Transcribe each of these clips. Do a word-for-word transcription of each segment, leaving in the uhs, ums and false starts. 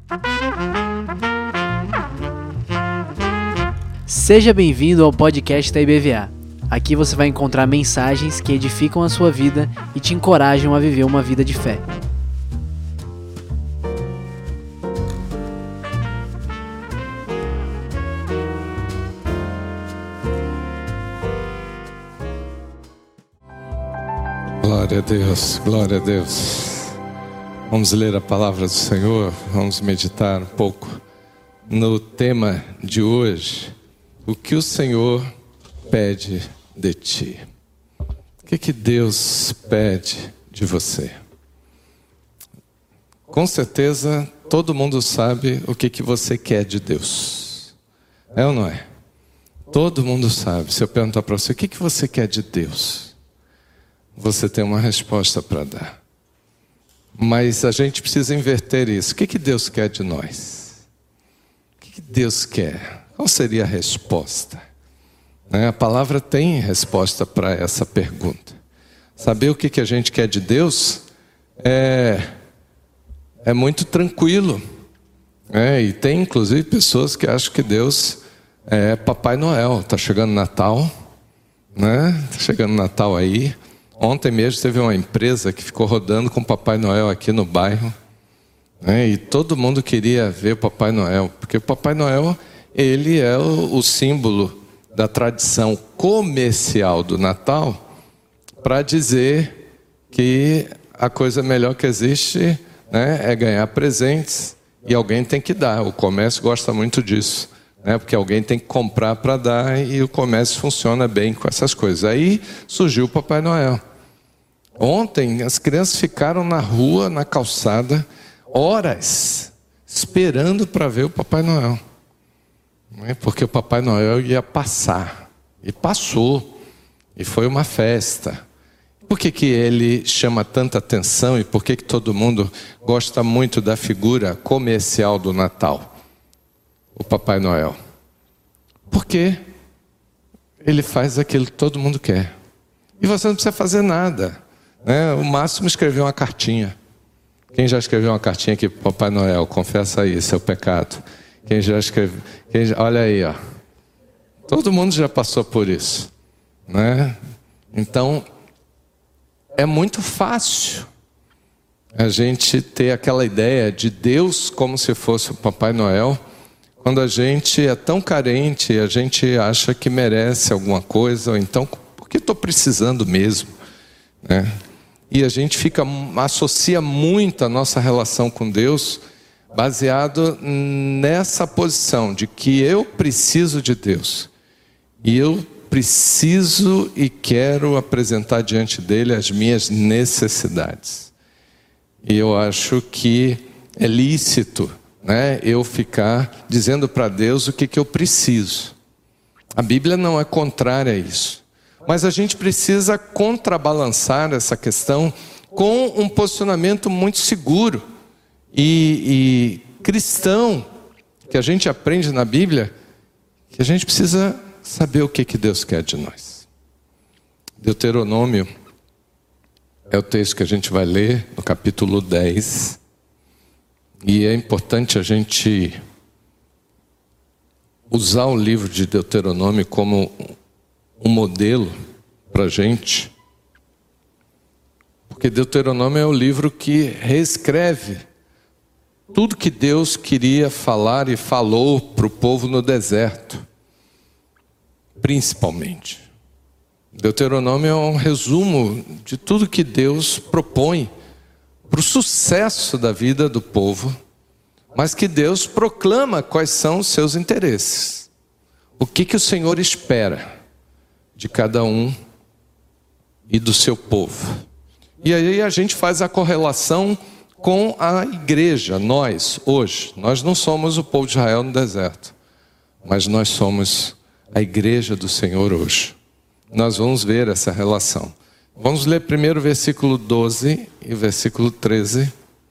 Seja bem-vindo ao podcast da I B V A. Aqui você vai encontrar mensagens que edificam a sua vida e te encorajam a viver uma vida de fé. Glória a Deus, glória a Deus. Vamos ler a palavra do Senhor, vamos meditar um pouco no tema de hoje. O que o Senhor pede de ti? O que que Deus pede de você? Com certeza todo mundo sabe o que que você quer de Deus. É ou não é? Todo mundo sabe. Se eu perguntar para você, o que que você quer de Deus? Você tem uma resposta para dar. Mas a gente precisa inverter isso. O que que Deus quer de nós? O que que Deus quer? Qual seria a resposta? A palavra tem resposta para essa pergunta. Saber o que que a gente quer de Deus é, é muito tranquilo. É, e tem inclusive pessoas que acham que Deus é Papai Noel. Está chegando Natal, né? Está chegando Natal aí. Ontem mesmo teve uma empresa que ficou rodando com o Papai Noel aqui no bairro, né? E todo mundo queria ver o Papai Noel, porque o Papai Noel, ele é o, o símbolo da tradição comercial do Natal, para dizer que a coisa melhor que existe, né, é ganhar presentes e alguém tem que dar. O comércio gosta muito disso, né, porque alguém tem que comprar para dar e o comércio funciona bem com essas coisas. Aí surgiu o Papai Noel. Ontem as crianças ficaram na rua, na calçada, horas, esperando para ver o Papai Noel. Porque o Papai Noel ia passar. E passou. E foi uma festa. Por que que ele chama tanta atenção e por que que todo mundo gosta muito da figura comercial do Natal? O Papai Noel. Porque ele faz aquilo que todo mundo quer. E você não precisa fazer nada, né? O máximo escrever uma cartinha. Quem já escreveu uma cartinha aqui para o Papai Noel? Confessa aí, seu pecado. Quem já escreveu? Quem já... Olha aí, ó. Todo mundo já passou por isso, né? Então, é muito fácil a gente ter aquela ideia de Deus como se fosse o Papai Noel, quando a gente é tão carente, a gente acha que merece alguma coisa, ou então, porque estou precisando mesmo, né? E a gente fica, associa muito a nossa relação com Deus baseado nessa posição de que eu preciso de Deus. E eu preciso e quero apresentar diante dele as minhas necessidades. E eu acho que é lícito, né, eu ficar dizendo para Deus o que, que eu preciso. A Bíblia não é contrária a isso. Mas a gente precisa contrabalançar essa questão com um posicionamento muito seguro e, e cristão, que a gente aprende na Bíblia, que a gente precisa saber o que, que Deus quer de nós. Deuteronômio é o texto que a gente vai ler no capítulo dez. E é importante a gente usar o livro de Deuteronômio como um modelo para a gente, porque Deuteronômio é o livro que reescreve tudo que Deus queria falar e falou para o povo no deserto, principalmente. Deuteronômio é um resumo de tudo que Deus propõe para o sucesso da vida do povo, mas que Deus proclama quais são os seus interesses. O que que o Senhor espera de cada um e do seu povo. E aí a gente faz a correlação com a igreja, nós, hoje. Nós não somos o povo de Israel no deserto, mas nós somos a igreja do Senhor hoje. Nós vamos ver essa relação. Vamos ler primeiro o versículo doze e o versículo treze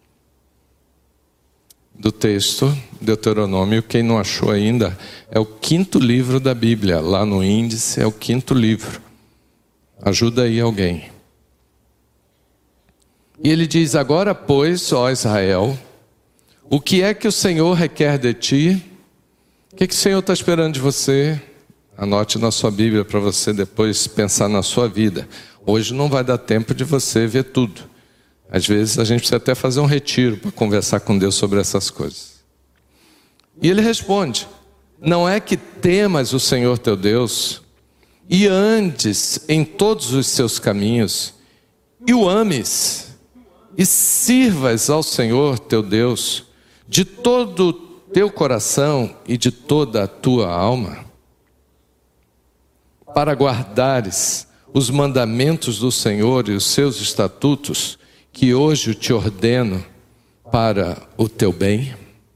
do texto, Deuteronômio. Quem não achou ainda, é o quinto livro da Bíblia, lá no índice é o quinto livro. Ajuda aí alguém. E ele diz: agora, pois, ó Israel, O que é que o Senhor requer de ti? O que é que o Senhor está esperando de você? Anote na sua Bíblia para você depois pensar na sua vida. Hoje não vai dar tempo de você ver tudo. Às vezes a gente precisa até fazer um retiro para conversar com Deus sobre essas coisas. E ele responde: não é que temas o Senhor teu Deus e andes em todos os seus caminhos e o ames e sirvas ao Senhor teu Deus de todo o teu coração e de toda a tua alma, para guardares os mandamentos do Senhor e os seus estatutos, que hoje te ordeno para o teu bem.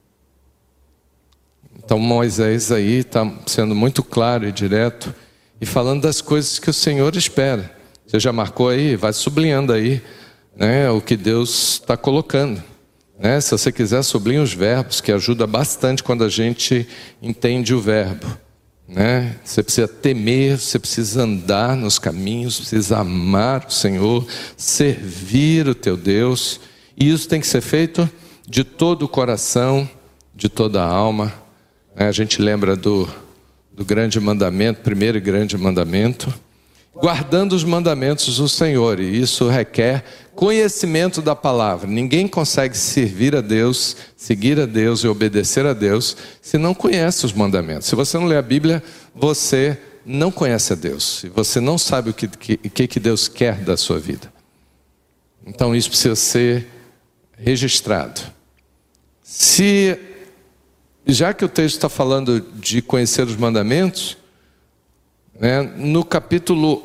Então Moisés aí está sendo muito claro e direto e falando das coisas que o Senhor espera. Você já marcou aí? Vai sublinhando aí, né, o que Deus está colocando. Né? Se você quiser, sublinha os verbos, que ajuda bastante quando a gente entende o verbo. Né? Você precisa temer, você precisa andar nos caminhos, precisa amar o Senhor, servir o teu Deus. E isso tem que ser feito de todo o coração, de toda a alma. Né? A gente lembra do, do grande mandamento, primeiro e grande mandamento, guardando os mandamentos do Senhor. E isso requer conhecimento da palavra. Ninguém consegue servir a Deus, seguir a Deus e obedecer a Deus se não conhece os mandamentos. Se você não lê a Bíblia, você não conhece a Deus. E você não sabe o que, que, que Deus quer da sua vida. Então isso precisa ser registrado. Se, já que o texto está falando de conhecer os mandamentos, né, no capítulo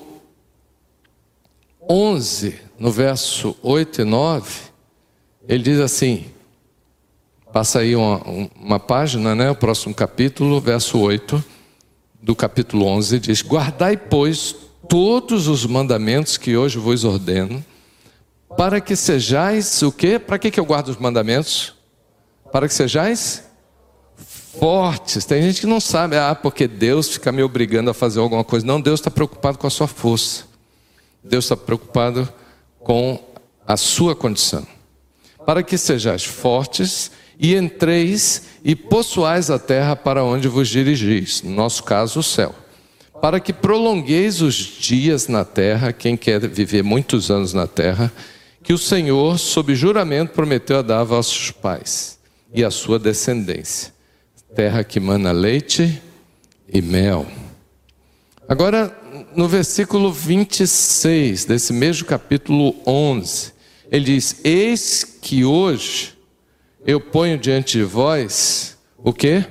onze, no verso oito e nove, ele diz assim, passa aí uma, uma página, né, o próximo capítulo, verso oito, do capítulo onze, diz: guardai, pois, todos os mandamentos que hoje vos ordeno, para que sejais o quê? Para que, que eu guardo os mandamentos? Para que sejais fortes. Tem gente que não sabe, ah, porque Deus fica me obrigando a fazer alguma coisa. Não, Deus está preocupado com a sua força. Deus está preocupado com a sua condição. Para que sejais fortes e entreis e possuais a terra para onde vos dirigis, no nosso caso o céu. Para que prolongueis os dias na terra, quem quer viver muitos anos na terra, que o Senhor, sob juramento, prometeu a dar a vossos pais e a sua descendência. Terra que mana leite e mel. Agora, no versículo vinte e seis desse mesmo capítulo onze, ele diz: eis que hoje eu ponho diante de vós o quê?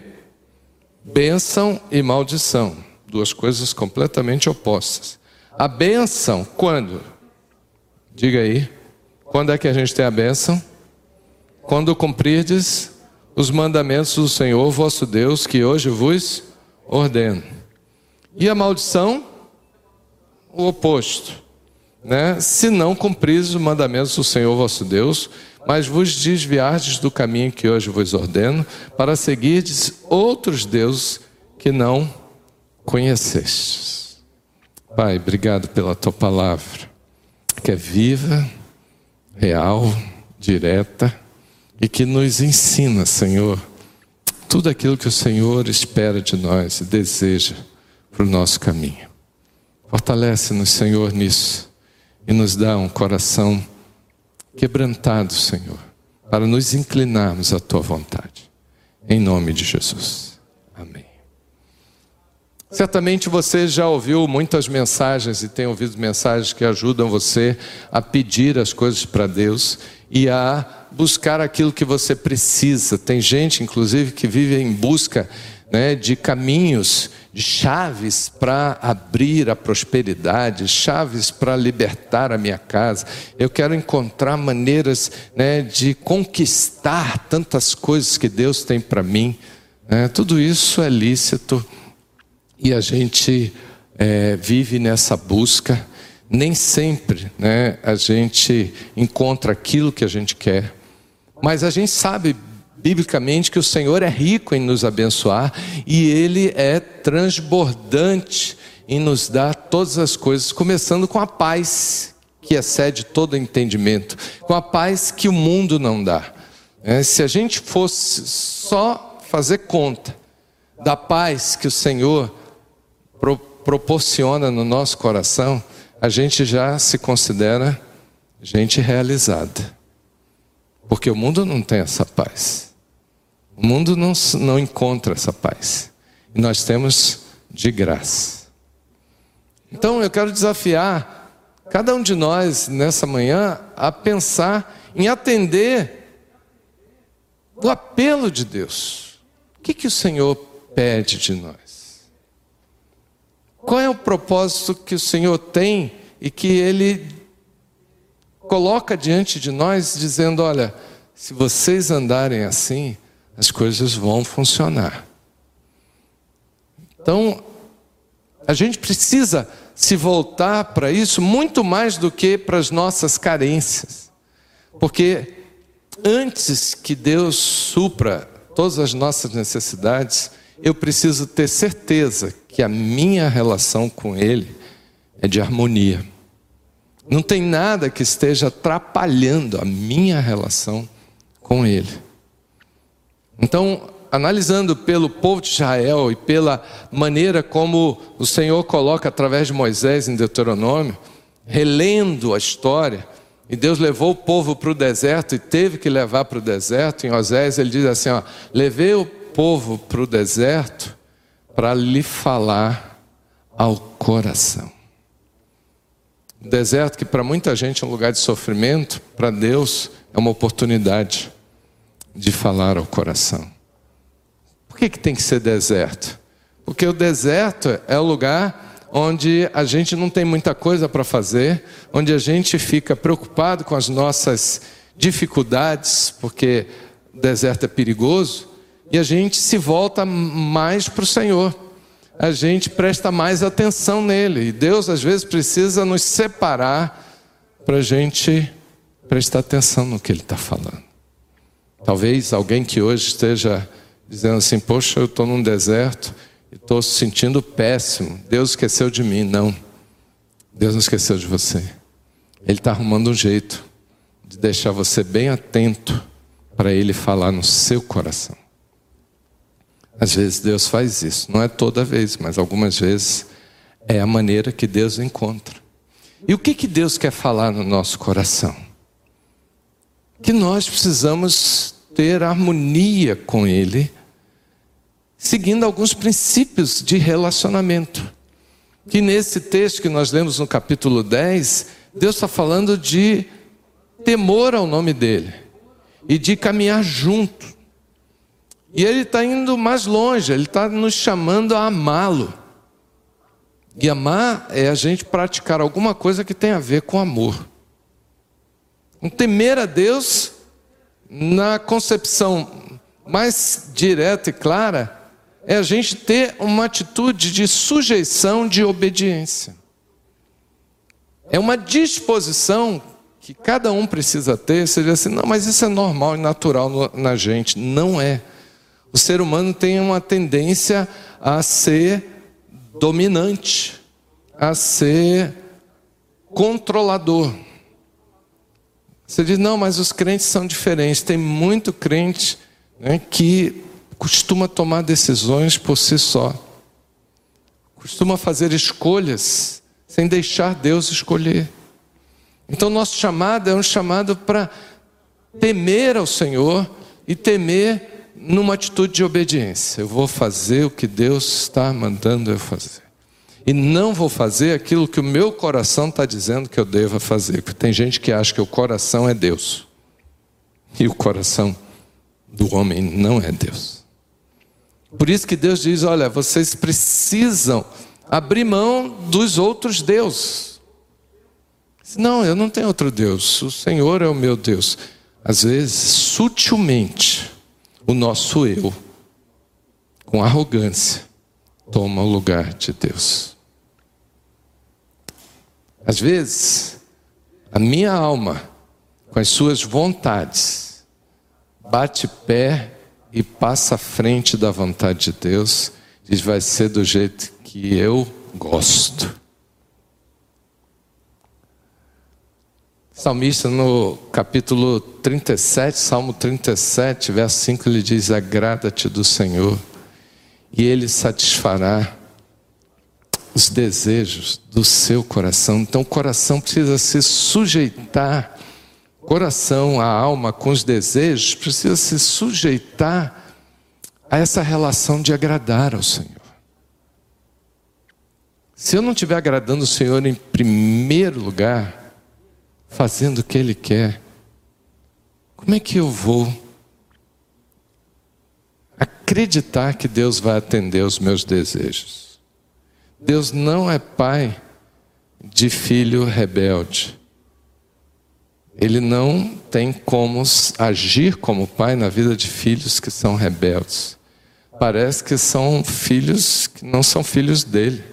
Bênção e maldição. Duas coisas completamente opostas. A bênção, quando? Diga aí. Quando é que a gente tem a bênção? Quando cumprirdes os mandamentos do Senhor vosso Deus, que hoje vos ordeno. E a maldição? O oposto, né? Se não cumpris os mandamentos do Senhor vosso Deus, mas vos desviardes do caminho que hoje vos ordeno, para seguirdes outros deuses que não conhecestes. Pai, obrigado pela tua palavra, que é viva, real, direta, e que nos ensina, Senhor, tudo aquilo que o Senhor espera de nós e deseja para o nosso caminho. Fortalece-nos, Senhor, nisso e nos dá um coração quebrantado, Senhor, para nos inclinarmos à tua vontade. Em nome de Jesus. Amém. Certamente você já ouviu muitas mensagens e tem ouvido mensagens que ajudam você a pedir as coisas para Deus e a buscar aquilo que você precisa. Tem gente, inclusive, que vive em busca, né, de caminhos, de chaves para abrir a prosperidade, chaves para libertar a minha casa. Eu quero encontrar maneiras, né, de conquistar tantas coisas que Deus tem para mim. Né? Tudo isso é lícito e a gente é, vive nessa busca. Nem sempre, né, a gente encontra aquilo que a gente quer, mas a gente sabe biblicamente que o Senhor é rico em nos abençoar e Ele é transbordante em nos dar todas as coisas, começando com a paz que excede todo entendimento, com a paz que o mundo não dá. É, se a gente fosse só fazer conta da paz que o Senhor pro, proporciona no nosso coração, a gente já se considera gente realizada. Porque o mundo não tem essa paz. O mundo não, não encontra essa paz. E nós temos de graça. Então eu quero desafiar cada um de nós nessa manhã a pensar em atender o apelo de Deus. O que, que o Senhor pede de nós? Qual é o propósito que o Senhor tem e que Ele coloca diante de nós, dizendo: olha, se vocês andarem assim, as coisas vão funcionar. Então, a gente precisa se voltar para isso muito mais do que para as nossas carências. Porque antes que Deus supra todas as nossas necessidades, eu preciso ter certeza que a minha relação com Ele é de harmonia. Não tem nada que esteja atrapalhando a minha relação com Ele. Então, analisando pelo povo de Israel e pela maneira como o Senhor coloca através de Moisés em Deuteronômio, relendo a história, e Deus levou o povo para o deserto e teve que levar para o deserto. Em Osés ele diz assim, ó, levei o povo para o deserto para lhe falar ao coração. O deserto, que para muita gente é um lugar de sofrimento, para Deus é uma oportunidade de falar ao coração. Por que que tem que ser deserto? Porque o deserto é o lugar onde a gente não tem muita coisa para fazer, onde a gente fica preocupado com as nossas dificuldades, porque o deserto é perigoso, e a gente se volta mais para o Senhor. A gente presta mais atenção nele. E Deus às vezes precisa nos separar para a gente prestar atenção no que Ele está falando. Talvez alguém que hoje esteja dizendo assim, poxa, eu estou num deserto e estou se sentindo péssimo. Deus esqueceu de mim. Não, Deus não esqueceu de você. Ele está arrumando um jeito de deixar você bem atento para Ele falar no seu coração. Às vezes Deus faz isso, não é toda vez, mas algumas vezes é a maneira que Deus encontra. E o que que Deus quer falar no nosso coração? Que nós precisamos ter harmonia com Ele, seguindo alguns princípios de relacionamento. Que nesse texto que nós lemos no capítulo dez, Deus está falando de temor ao nome dEle e de caminhar junto. E Ele está indo mais longe, Ele está nos chamando a amá-lo. E amar é a gente praticar alguma coisa que tem a ver com amor. Um temer a Deus, na concepção mais direta e clara, é a gente ter uma atitude de sujeição, de obediência. É uma disposição que cada um precisa ter. Você diz assim, não, mas isso é normal e natural na gente. Não é. O ser humano tem uma tendência a ser dominante, a ser controlador. Você diz, não, mas os crentes são diferentes. Tem muito crente, né, que costuma tomar decisões por si só. Costuma fazer escolhas sem deixar Deus escolher. Então nosso chamado é um chamado para temer ao Senhor e temer numa atitude de obediência. Eu vou fazer o que Deus está mandando eu fazer. E não vou fazer aquilo que o meu coração está dizendo que eu deva fazer. Porque tem gente que acha que o coração é Deus. E o coração do homem não é Deus. Por isso que Deus diz, olha, vocês precisam abrir mão dos outros deuses. Não, eu não tenho outro Deus. O Senhor é o meu Deus. Às vezes, sutilmente, o nosso eu, com arrogância, toma o lugar de Deus. Às vezes, a minha alma, com as suas vontades, bate pé e passa à frente da vontade de Deus, diz, vai ser do jeito que eu gosto. salmista, no capítulo trinta e sete, Salmo trinta e sete, verso cinco, ele diz: agrada-te do Senhor, e Ele satisfará os desejos do seu coração. Então o coração precisa se sujeitar, o coração, a alma com os desejos, precisa se sujeitar a essa relação de agradar ao Senhor. Se eu não estiver agradando o Senhor em primeiro lugar, fazendo o que Ele quer, como é que eu vou acreditar que Deus vai atender os meus desejos? Deus não é pai de filho rebelde. Ele não tem como agir como pai na vida de filhos que são rebeldes. Parece que são filhos que não são filhos dele.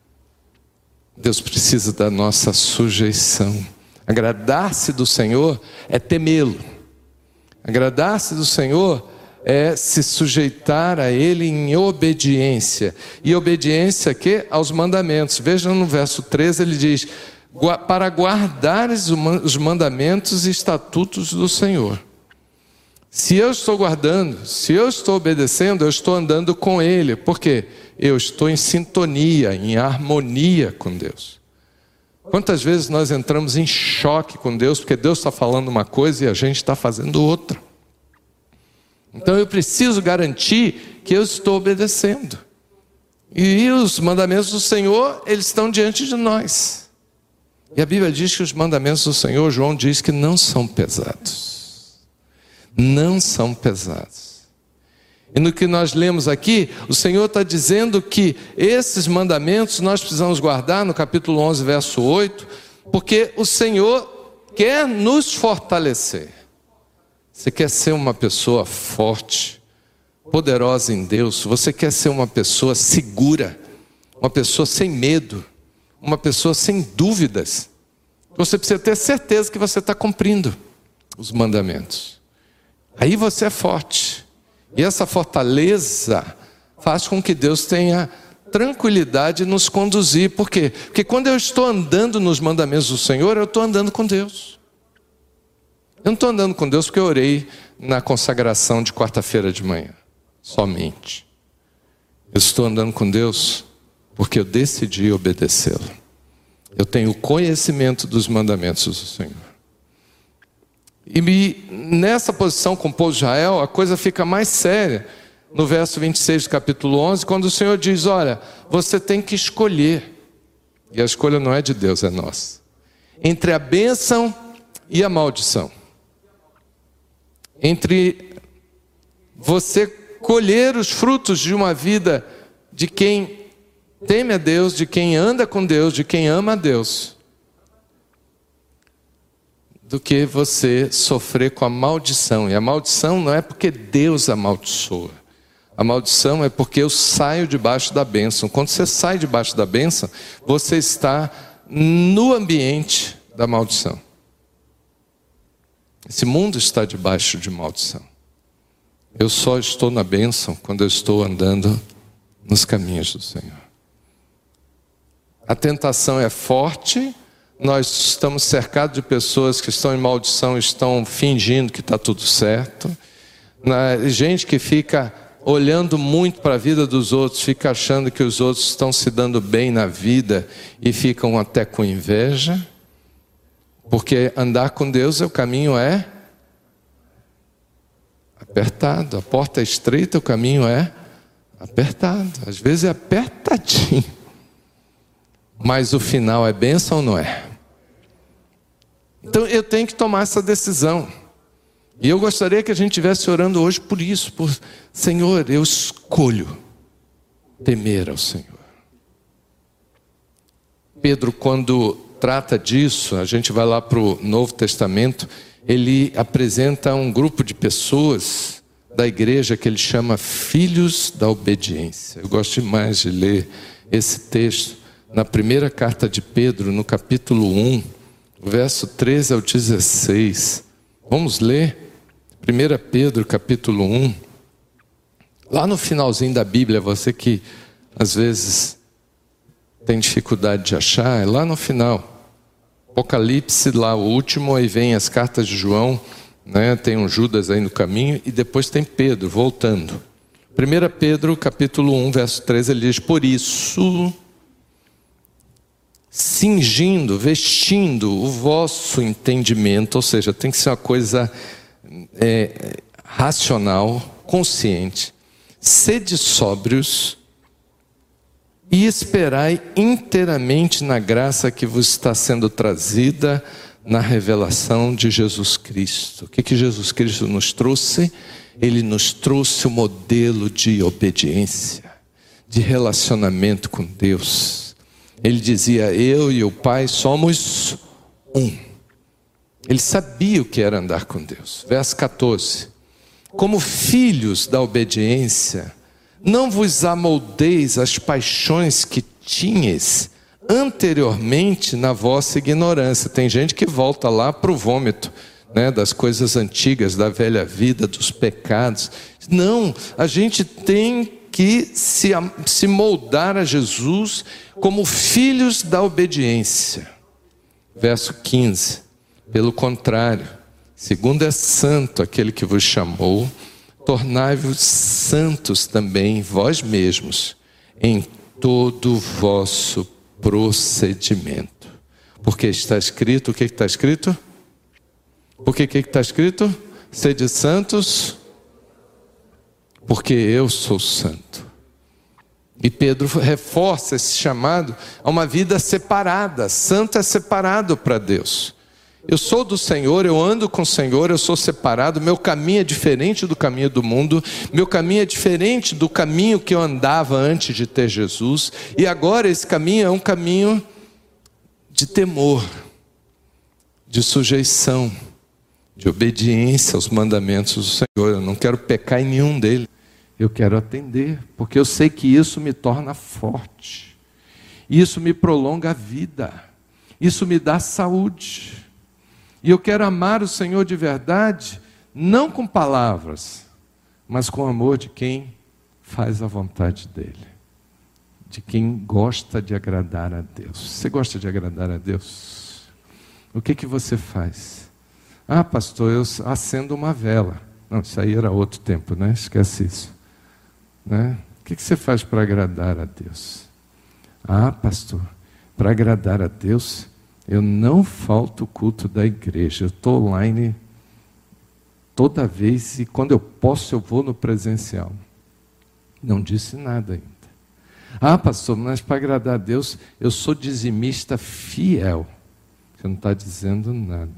Deus precisa da nossa sujeição. Agradar-se do Senhor é temê-lo. Agradar-se do Senhor é se sujeitar a Ele em obediência. E obediência que? Aos mandamentos. Veja no verso treze, ele diz: para guardares os mandamentos e estatutos do Senhor. Se eu estou guardando, se eu estou obedecendo, eu estou andando com Ele. Por quê? Eu estou em sintonia, em harmonia com Deus. Quantas vezes nós entramos em choque com Deus, porque Deus está falando uma coisa e a gente está fazendo outra. Então eu preciso garantir que eu estou obedecendo. E os mandamentos do Senhor, eles estão diante de nós. E a Bíblia diz que os mandamentos do Senhor, João diz que não são pesados. Não são pesados. E no que nós lemos aqui, o Senhor está dizendo que esses mandamentos nós precisamos guardar, no capítulo onze, verso oito, porque o Senhor quer nos fortalecer. Você quer ser uma pessoa forte, poderosa em Deus? Você quer ser uma pessoa segura, uma pessoa sem medo, uma pessoa sem dúvidas? Você precisa ter certeza que você está cumprindo os mandamentos. Aí você é forte. E essa fortaleza faz com que Deus tenha tranquilidade de nos conduzir. Por quê? Porque quando eu estou andando nos mandamentos do Senhor, eu estou andando com Deus. Eu não estou andando com Deus porque eu orei na consagração de quarta-feira de manhã, somente. Eu estou andando com Deus porque eu decidi obedecê-lo. Eu tenho conhecimento dos mandamentos do Senhor. E me, nessa posição com o povo de Israel, a coisa fica mais séria. No verso vinte e seis do capítulo onze, quando o Senhor diz: olha, você tem que escolher. E a escolha não é de Deus, é nossa. Entre a bênção e a maldição. Entre você colher os frutos de uma vida de quem teme a Deus, de quem anda com Deus, de quem ama a Deus, do que você sofrer com a maldição. E a maldição não é porque Deus amaldiçoa. A maldição é porque eu saio debaixo da bênção. Quando você sai debaixo da bênção, você está no ambiente da maldição. Esse mundo está debaixo de maldição. Eu só estou na bênção quando eu estou andando nos caminhos do Senhor. A tentação é forte. Nós estamos cercados de pessoas que estão em maldição, estão fingindo que está tudo certo. Na, gente que fica olhando muito para a vida dos outros, fica achando que os outros estão se dando bem na vida e ficam até com inveja. Porque andar com Deus, o caminho é apertado. A porta é estreita, o caminho é apertado. Às vezes é apertadinho. Mas o final é bênção ou não é? Então eu tenho que tomar essa decisão. E eu gostaria que a gente estivesse orando hoje por isso. Por Senhor, eu escolho temer ao Senhor. Pedro, quando trata disso, a gente vai lá para o Novo Testamento, ele apresenta um grupo de pessoas da igreja que ele chama filhos da obediência. Eu gosto demais de ler esse texto na primeira carta de Pedro, no capítulo um, verso treze ao dezesseis. Vamos ler? primeira Pedro, capítulo um. Lá no finalzinho da Bíblia, você que às vezes tem dificuldade de achar, é lá no final. Apocalipse, lá o último, aí vem as cartas de João, né? Tem um Judas aí no caminho, e depois tem Pedro, voltando. primeiro Pedro, capítulo um, verso treze, ele diz: por isso, cingindo, vestindo o vosso entendimento, ou seja, tem que ser uma coisa é, racional, consciente, sede sóbrios, e esperai inteiramente na graça que vos está sendo trazida na revelação de Jesus Cristo. O que que Jesus Cristo nos trouxe? Ele nos trouxe o modelo de obediência, de relacionamento com Deus. Ele dizia: eu e o Pai somos um. Ele sabia o que era andar com Deus. Verso quatorze. Como filhos da obediência, não vos amoldeis às paixões que tinhas anteriormente na vossa ignorância. Tem gente que volta lá para o vômito, né, das coisas antigas, da velha vida, dos pecados. Não, a gente tem que se, se moldar a Jesus como filhos da obediência. Verso quinze. Pelo contrário, segundo é santo aquele que vos chamou, tornai-vos santos também vós mesmos em todo o vosso procedimento. Porque está escrito, o que está escrito? Porque o que está escrito? Sede santos, porque eu sou santo. E Pedro reforça esse chamado a uma vida separada. Santo é separado para Deus. Eu sou do Senhor, eu ando com o Senhor, eu sou separado, meu caminho é diferente do caminho do mundo, meu caminho é diferente do caminho que eu andava antes de ter Jesus, e agora esse caminho é um caminho de temor, de sujeição, de obediência aos mandamentos do Senhor. Eu não quero pecar em nenhum deles, eu quero atender, porque eu sei que isso me torna forte, isso me prolonga a vida, isso me dá saúde. E eu quero amar o Senhor de verdade, não com palavras, mas com o amor de quem faz a vontade dEle, de quem gosta de agradar a Deus. Você gosta de agradar a Deus? O que que você faz? Ah, pastor, eu acendo uma vela. Não, isso aí era outro tempo, né? Esquece isso. Né? O que que você faz para agradar a Deus? Ah, pastor, para agradar a Deus, eu não falto o culto da igreja. Eu estou online toda vez e quando eu posso eu vou no presencial. Não disse nada ainda. Ah, pastor, mas para agradar a Deus eu sou dizimista fiel. Você não está dizendo nada.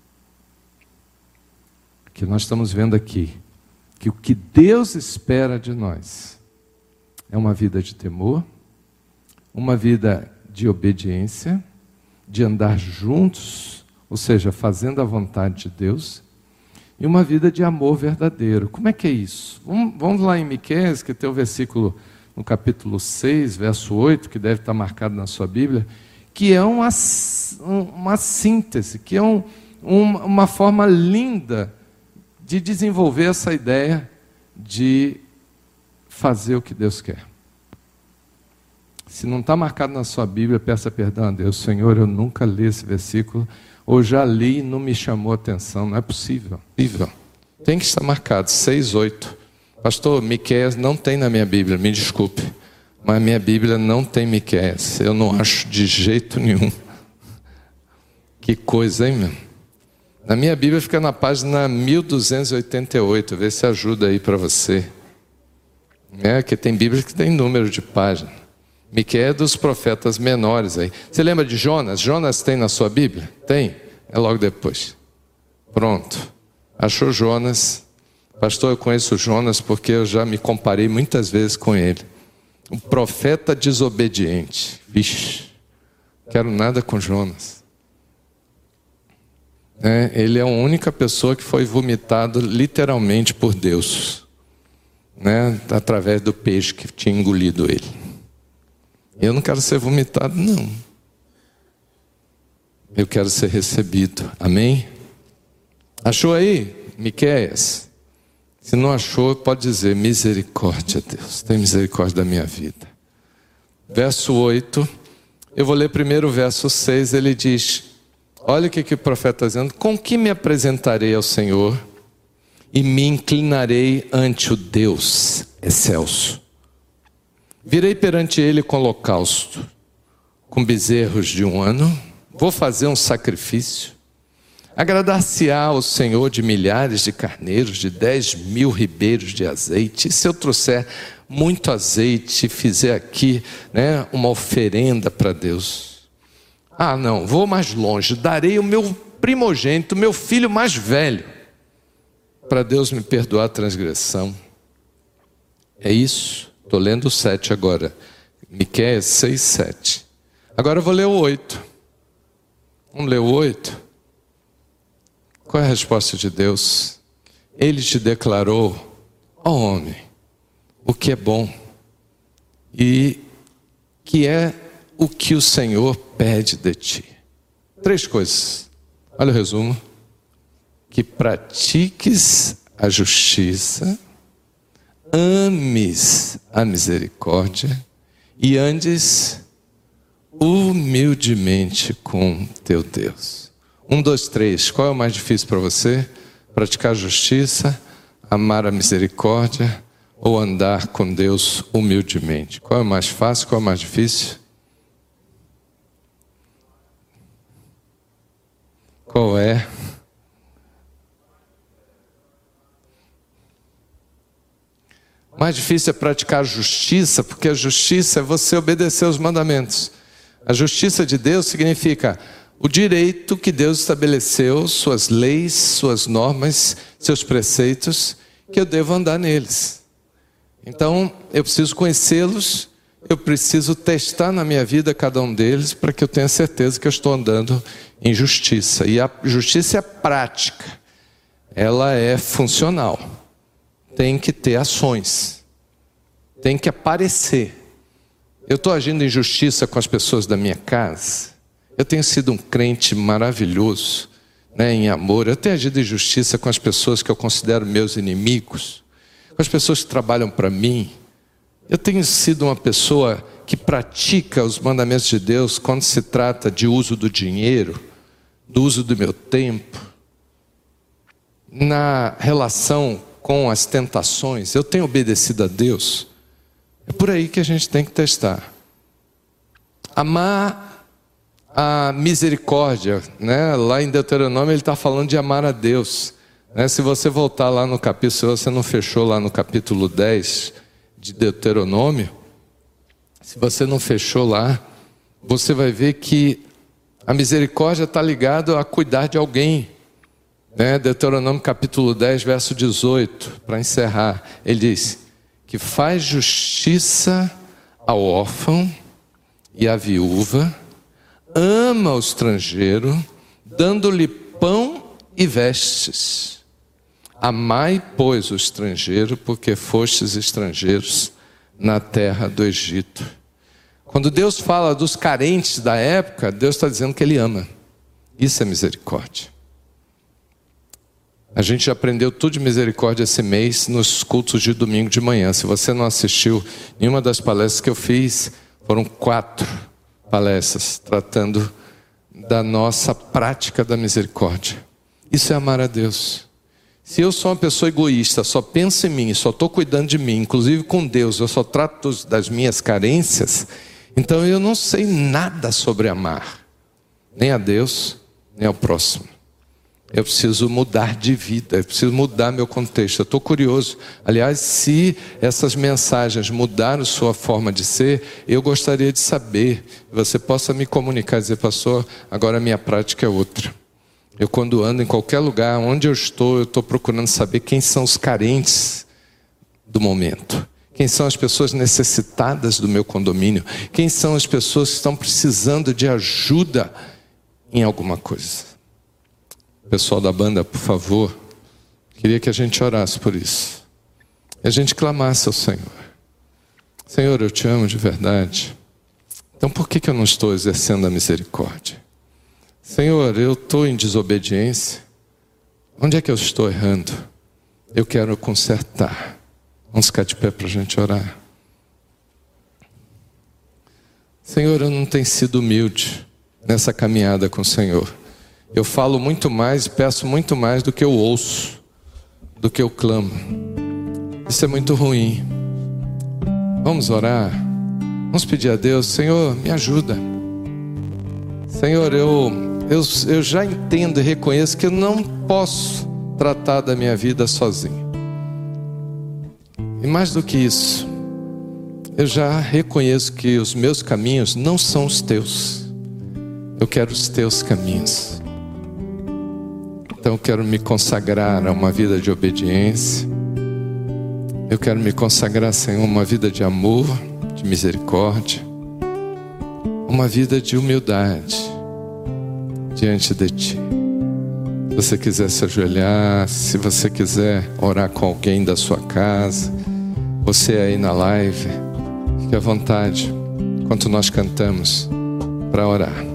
O que nós estamos vendo aqui, que o que Deus espera de nós é uma vida de temor, uma vida de obediência, de andar juntos, ou seja, fazendo a vontade de Deus, e uma vida de amor verdadeiro. Como é que é isso? Vamos, vamos lá em Miqueias, que tem o versículo no capítulo seis, verso oito, que deve estar marcado na sua Bíblia, que é uma, uma síntese, que é um, uma, uma forma linda de desenvolver essa ideia de fazer o que Deus quer. Se não está marcado na sua Bíblia, peça perdão a Deus. Senhor, eu nunca li esse versículo, ou já li e não me chamou a atenção. Não é possível. Tem que estar marcado, seis, oito. Pastor, Miqueias não tem na minha Bíblia, me desculpe, mas a minha Bíblia não tem Miqueias. Eu não acho de jeito nenhum. Que coisa, hein, meu? Na minha Bíblia fica na página mil duzentos e oitenta e oito, vê se ajuda aí para você. É, que tem Bíblia que tem número de página. Miqueias é dos profetas menores aí. Você lembra de Jonas? Jonas tem na sua Bíblia? Tem? É logo depois. Pronto. Achou Jonas. Pastor, eu conheço Jonas porque eu já me comparei muitas vezes com ele. Um profeta desobediente. Vixe, quero nada com Jonas. É, ele é a única pessoa que foi vomitado literalmente por Deus, né? Através do peixe que tinha engolido ele. Eu não quero ser vomitado, não. Eu quero ser recebido. Amém? Achou aí, Miqueias? Se não achou, pode dizer: misericórdia, Deus, tem misericórdia da minha vida. Verso oito, eu vou ler primeiro o verso seis, ele diz: Olha o que, que o profeta está dizendo. Com que me apresentarei ao Senhor e me inclinarei ante o Deus excelso? Virei perante ele com holocausto, com bezerros de um ano. Vou fazer um sacrifício. Agradar-se-á o Senhor de milhares de carneiros, de dez mil ribeiros de azeite. E se eu trouxer muito azeite e fizer aqui, né, uma oferenda para Deus? Ah, não, vou mais longe. Darei o meu primogênito, meu filho mais velho, para Deus me perdoar a transgressão. É isso. Estou lendo o sete agora. Miqueias seis, sete. Agora eu vou ler o oito. Vamos ler o oito? Qual é a resposta de Deus? Ele te declarou, ó homem, o que é bom e que é o que o Senhor pede de ti. Três coisas. Olha o resumo. Que pratiques a justiça, ames a misericórdia e andes humildemente com teu Deus. Um, dois, três. Qual é o mais difícil para você? Praticar a justiça, amar a misericórdia ou andar com Deus humildemente? Qual é o mais fácil? Qual é o mais difícil? Qual é? O mais difícil é praticar a justiça, porque a justiça é você obedecer os mandamentos. A justiça de Deus significa o direito que Deus estabeleceu, suas leis, suas normas, seus preceitos, que eu devo andar neles. Então, eu preciso conhecê-los, eu preciso testar na minha vida cada um deles, para que eu tenha certeza que eu estou andando em justiça. E a justiça é prática, ela é funcional. Tem que ter ações, tem que aparecer. Eu estou agindo em justiça com as pessoas da minha casa. Eu tenho sido um crente maravilhoso, né, em amor. Eu tenho agido em justiça com as pessoas que eu considero meus inimigos, com as pessoas que trabalham para mim. Eu tenho sido uma pessoa que pratica os mandamentos de Deus quando se trata de uso do dinheiro, do uso do meu tempo, na relação com as tentações. Eu tenho obedecido a Deus. É por aí que a gente tem que testar. Amar a misericórdia, né? Lá em Deuteronômio ele está falando de amar a Deus, né? Se você voltar lá no capítulo, se você não fechou lá no capítulo dez de Deuteronômio, se você não fechou lá, você vai ver que a misericórdia está ligada a cuidar de alguém, né? Deuteronômio capítulo dez, verso dezoito, para encerrar, ele diz que faz justiça ao órfão e à viúva, ama o estrangeiro, dando-lhe pão e vestes. Amai, pois, o estrangeiro, porque fostes estrangeiros na terra do Egito. Quando Deus fala dos carentes da época, Deus está dizendo que Ele ama. Isso é misericórdia. A gente já aprendeu tudo de misericórdia esse mês nos cultos de domingo de manhã. Se você não assistiu nenhuma das palestras que eu fiz, foram quatro palestras tratando da nossa prática da misericórdia. Isso é amar a Deus. Se eu sou uma pessoa egoísta, só penso em mim, só estou cuidando de mim, inclusive com Deus, eu só trato das minhas carências, então eu não sei nada sobre amar, nem a Deus, nem ao próximo. Eu preciso mudar de vida, eu preciso mudar meu contexto. Eu estou curioso. Aliás, se essas mensagens mudaram sua forma de ser, eu gostaria de saber. Você possa me comunicar e dizer, pastor, agora a minha prática é outra. Eu quando ando em qualquer lugar, onde eu estou, eu estou procurando saber quem são os carentes do momento. Quem são as pessoas necessitadas do meu condomínio. Quem são as pessoas que estão precisando de ajuda em alguma coisa. Pessoal da banda, por favor, queria que a gente orasse por isso. E a gente clamasse ao Senhor. Senhor, eu te amo de verdade. Então por que que eu não estou exercendo a misericórdia? Senhor, eu estou em desobediência. Onde é que eu estou errando? Eu quero consertar. Vamos ficar de pé para a gente orar. Senhor, eu não tenho sido humilde nessa caminhada com o Senhor. Eu falo muito mais, peço muito mais do que eu ouço, do que eu clamo. Isso é muito ruim. Vamos orar. Vamos pedir a Deus: Senhor, me ajuda. Senhor, eu, eu, eu já entendo e reconheço que eu não posso tratar da minha vida sozinho. E mais do que isso, eu já reconheço que os meus caminhos não são os teus. Eu quero os teus caminhos. Então eu quero me consagrar a uma vida de obediência. Eu quero me consagrar, Senhor, a uma vida de amor, de misericórdia, uma vida de humildade diante de Ti. Se você quiser se ajoelhar, se você quiser orar com alguém da sua casa, você aí na live, fique à vontade, enquanto nós cantamos, para orar.